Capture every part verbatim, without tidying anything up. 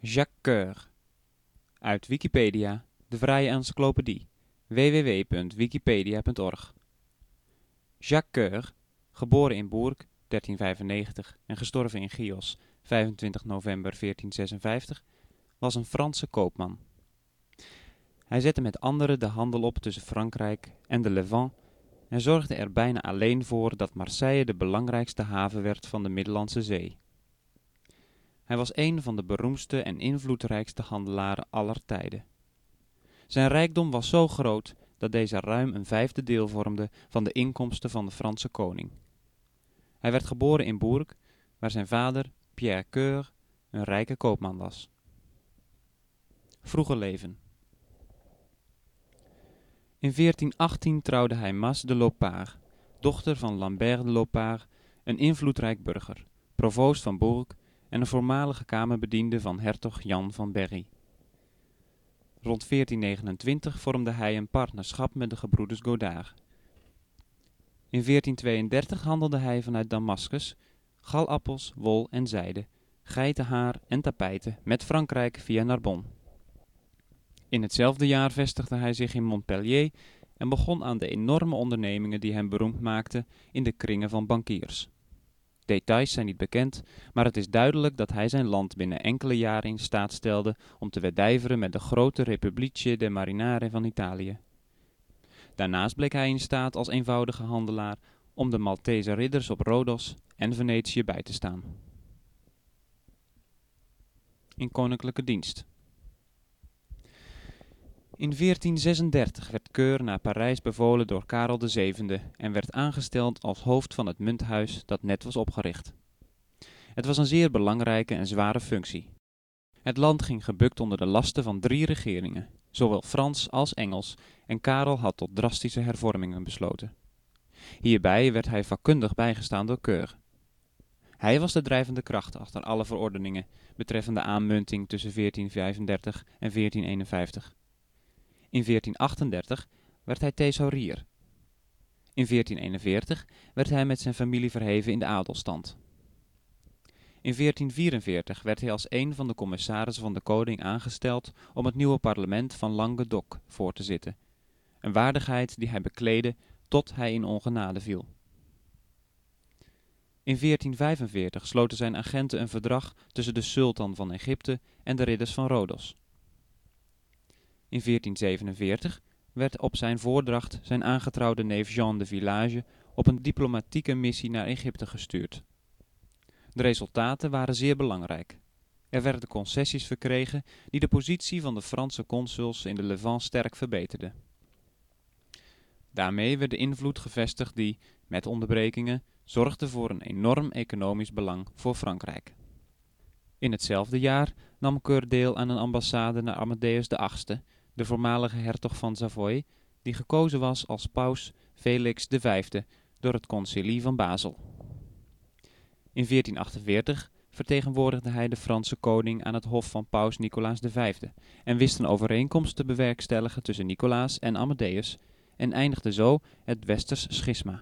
Jacques Coeur. Uit Wikipedia, de vrije encyclopedie. w w w punt wikipedia punt org. Jacques Coeur, geboren in Bourg, dertien vijfennegentig en gestorven in Chios, vijfentwintig november veertien zesenvijftig, was een Franse koopman. Hij zette met anderen de handel op tussen Frankrijk en de Levant en zorgde er bijna alleen voor dat Marseille de belangrijkste haven werd van de Middellandse Zee. Hij was een van de beroemdste en invloedrijkste handelaren aller tijden. Zijn rijkdom was zo groot dat deze ruim een vijfde deel vormde van de inkomsten van de Franse koning. Hij werd geboren in Bourg, waar zijn vader, Pierre Coeur, een rijke koopman was. Vroege leven. In veertien achttien trouwde hij Mas de Lopar, dochter van Lambert de Lopar, een invloedrijk burger, provoost van Bourg en een voormalige kamerbediende van hertog Jan van Berry. Rond veertien negenentwintig vormde hij een partnerschap met de gebroeders Godard. In veertien tweeëndertig handelde hij vanuit Damascus galappels, wol en zijde, geitenhaar en tapijten met Frankrijk via Narbonne. In hetzelfde jaar vestigde hij zich in Montpellier en begon aan de enorme ondernemingen die hem beroemd maakten in de kringen van bankiers. Details zijn niet bekend, maar het is duidelijk dat hij zijn land binnen enkele jaren in staat stelde om te wedijveren met de grote Republice de Marinare van Italië. Daarnaast bleek hij in staat als eenvoudige handelaar om de Maltese ridders op Rodos en Venetië bij te staan. In koninklijke dienst. In veertien zesendertig werd Coeur naar Parijs bevolen door Karel de Zevende en werd aangesteld als hoofd van het munthuis dat net was opgericht. Het was een zeer belangrijke en zware functie. Het land ging gebukt onder de lasten van drie regeringen, zowel Frans als Engels, en Karel had tot drastische hervormingen besloten. Hierbij werd hij vakkundig bijgestaan door Coeur. Hij was de drijvende kracht achter alle verordeningen betreffende aanmunting tussen veertien vijfendertig en veertien eenenvijftig. In veertien achtendertig werd hij thesaurier. In veertien eenenveertig werd hij met zijn familie verheven in de adelstand. In veertien vierenveertig werd hij als een van de commissarissen van de koning aangesteld om het nieuwe parlement van Languedoc voor te zitten, een waardigheid die hij bekleedde tot hij in ongenade viel. In veertien vijfenveertig sloten zijn agenten een verdrag tussen de sultan van Egypte en de ridders van Rodos. In veertien zevenenveertig werd op zijn voordracht zijn aangetrouwde neef Jean de Village op een diplomatieke missie naar Egypte gestuurd. De resultaten waren zeer belangrijk. Er werden concessies verkregen die de positie van de Franse consuls in de Levant sterk verbeterden. Daarmee werd de invloed gevestigd die, met onderbrekingen, zorgde voor een enorm economisch belang voor Frankrijk. In hetzelfde jaar nam Coeur deel aan een ambassade naar Amadeus de achtste, de voormalige hertog van Savoie, die gekozen was als paus Felix de vijfde door het concilie van Basel. In veertien achtenveertig vertegenwoordigde hij de Franse koning aan het hof van paus Nicolaas de vijfde en wist een overeenkomst te bewerkstelligen tussen Nicolaas en Amadeus en eindigde zo het Westers schisma.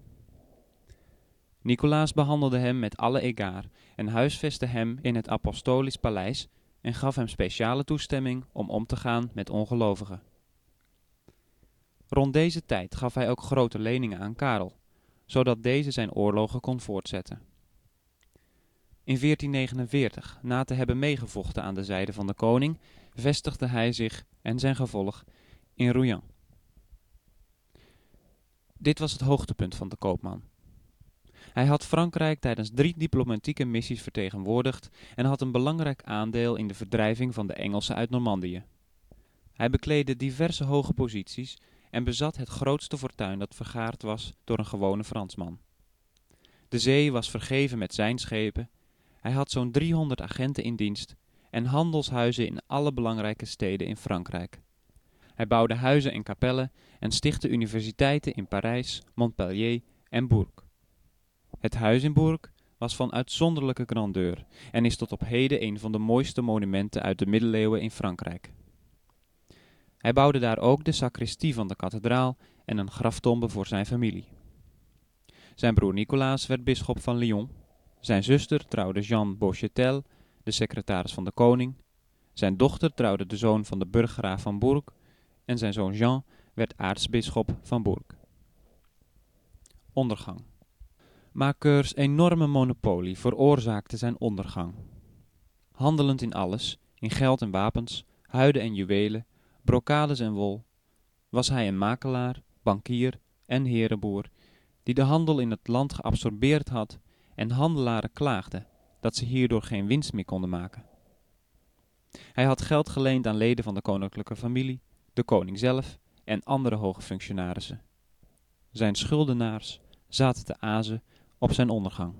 Nicolaas behandelde hem met alle egaar en huisvestte hem in het apostolisch paleis en gaf hem speciale toestemming om om te gaan met ongelovigen. Rond deze tijd gaf hij ook grote leningen aan Karel, zodat deze zijn oorlogen kon voortzetten. In veertien negenenveertig, na te hebben meegevochten aan de zijde van de koning, vestigde hij zich en zijn gevolg in Rouen. Dit was het hoogtepunt van de koopman. Hij had Frankrijk tijdens drie diplomatieke missies vertegenwoordigd en had een belangrijk aandeel in de verdrijving van de Engelsen uit Normandië. Hij bekleedde diverse hoge posities en bezat het grootste fortuin dat vergaard was door een gewone Fransman. De zee was vergeven met zijn schepen, hij had zo'n driehonderd agenten in dienst en handelshuizen in alle belangrijke steden in Frankrijk. Hij bouwde huizen en kapellen en stichtte universiteiten in Parijs, Montpellier en Bourg. Het huis in Bourg was van uitzonderlijke grandeur en is tot op heden een van de mooiste monumenten uit de middeleeuwen in Frankrijk. Hij bouwde daar ook de sacristie van de kathedraal en een graftombe voor zijn familie. Zijn broer Nicolaas werd bisschop van Lyon. Zijn zuster trouwde Jean Beauchetel, de secretaris van de koning, Zijn dochter trouwde de zoon van de burggraaf van Bourg en zijn zoon Jean werd aartsbisschop van Bourg. Ondergang. Maar Coeurs enorme monopolie veroorzaakte zijn ondergang. Handelend in alles, in geld en wapens, huiden en juwelen, brocades en wol, was hij een makelaar, bankier en herenboer, die de handel in het land geabsorbeerd had en handelaren klaagden dat ze hierdoor geen winst meer konden maken. Hij had geld geleend aan leden van de koninklijke familie, de koning zelf en andere hoge functionarissen. Zijn schuldenaars zaten te azen op zijn ondergang.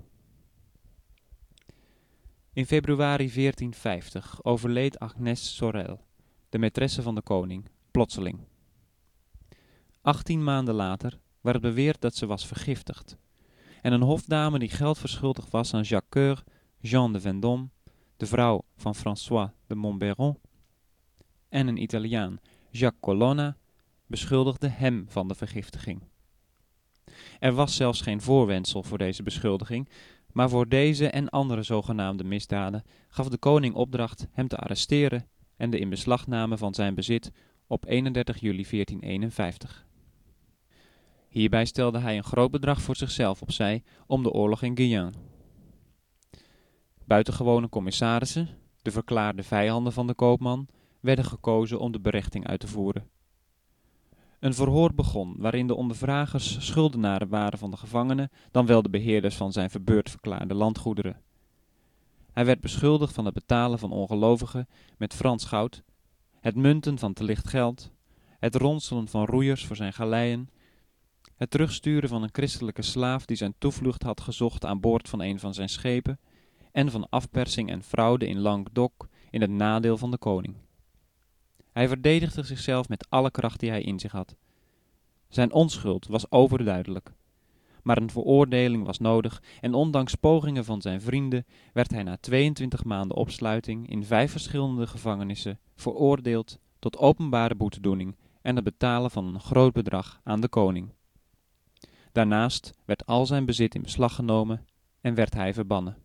In februari veertien vijftig overleed Agnès Sorel, de maîtresse van de koning, plotseling. Achttien maanden later werd beweerd dat ze was vergiftigd. En een hofdame die geld verschuldigd was aan Jacques Coeur, Jeanne de Vendôme, de vrouw van François de Montbéron, en een Italiaan, Jacques Colonna, beschuldigde hem van de vergiftiging. Er was zelfs geen voorwendsel voor deze beschuldiging, maar voor deze en andere zogenaamde misdaden gaf de koning opdracht hem te arresteren en de inbeslagname van zijn bezit op eenendertig juli veertien eenenvijftig. Hierbij stelde hij een groot bedrag voor zichzelf opzij om de oorlog in Guyenne. Buitengewone commissarissen, de verklaarde vijanden van de koopman, werden gekozen om de berechting uit te voeren. Een verhoor begon waarin de ondervragers schuldenaren waren van de gevangenen, dan wel de beheerders van zijn verbeurd verklaarde landgoederen. Hij werd beschuldigd van het betalen van ongelovigen met Frans goud, het munten van te licht geld, het ronselen van roeiers voor zijn galeien, het terugsturen van een christelijke slaaf die zijn toevlucht had gezocht aan boord van een van zijn schepen, en van afpersing en fraude in Languedoc in het nadeel van de koning. Hij verdedigde zichzelf met alle kracht die hij in zich had. Zijn onschuld was overduidelijk, maar een veroordeling was nodig en ondanks pogingen van zijn vrienden werd hij na tweeëntwintig maanden opsluiting in vijf verschillende gevangenissen veroordeeld tot openbare boetedoening en het betalen van een groot bedrag aan de koning. Daarnaast werd al zijn bezit in beslag genomen en werd hij verbannen.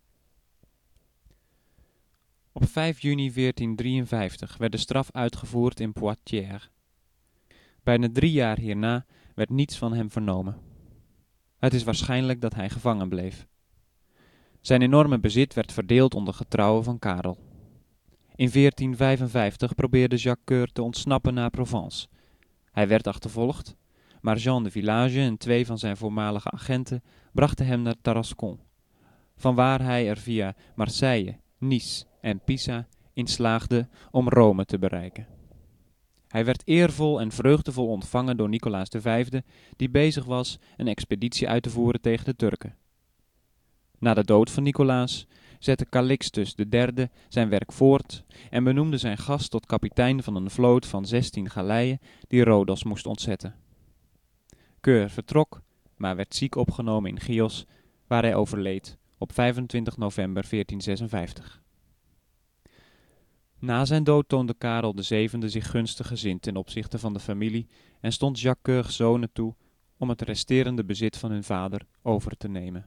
Op vijf juni veertien drieënvijftig werd de straf uitgevoerd in Poitiers. Bijna drie jaar hierna werd niets van hem vernomen. Het is waarschijnlijk dat hij gevangen bleef. Zijn enorme bezit werd verdeeld onder getrouwen van Karel. In veertien vijfenvijftig probeerde Jacques Coeur te ontsnappen naar Provence. Hij werd achtervolgd, maar Jean de Village en twee van zijn voormalige agenten brachten hem naar Tarascon, vanwaar hij er via Marseille, Nice en Pisa in slaagde om Rome te bereiken. Hij werd eervol en vreugdevol ontvangen door Nicolaas de Vijfde, die bezig was een expeditie uit te voeren tegen de Turken. Na de dood van Nicolaas zette Calixtus de Derde zijn werk voort en benoemde zijn gast tot kapitein van een vloot van zestien galeien die Rodos moest ontzetten. Coeur vertrok, maar werd ziek opgenomen in Chios, waar hij overleed op vijfentwintig november veertien zesenvijftig. Na zijn dood toonde Karel de Zevende zich gunstig gezind ten opzichte van de familie en stond Jacques Coeurs zonen toe om het resterende bezit van hun vader over te nemen.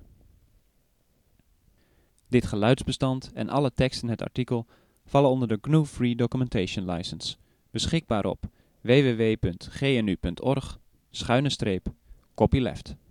Dit geluidsbestand en alle teksten in het artikel vallen onder de G N U Free Documentation License, beschikbaar op w w w punt g n u punt org schuine streep copyleft.